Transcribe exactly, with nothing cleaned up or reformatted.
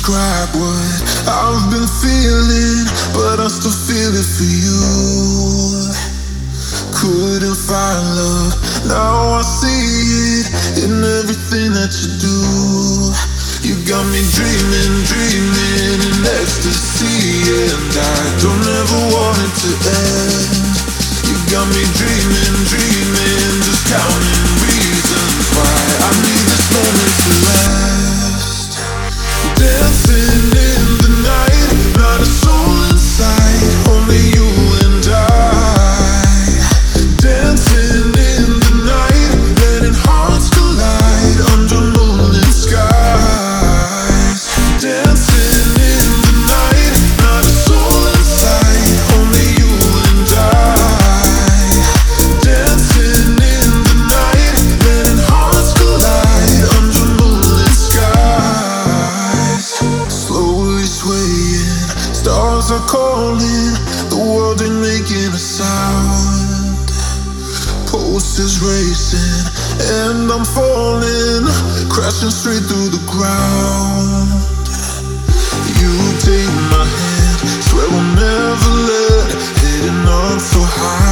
describe what I've been feeling, but I still feel it for you. Couldn't find love, now I see it in everything that you do. You got me dreaming, dreaming in ecstasy, and I don't ever want it to end. You got me dreaming, dreaming, just counting reasons why I need this moment to last. Dancing in the night, not a soul inside, only you and I. Dancing in the night, letting hearts collide under moonlit skies. Dancing in the night, not a soul inside, only you and I. Dancing in the night, letting hearts collide under moonlit skies. Slowly swaying, stars are calling, the world ain't making a sound. Pulses racing, and I'm falling, crashing straight through the ground. You take my hand, swear we'll never let, heading up so high.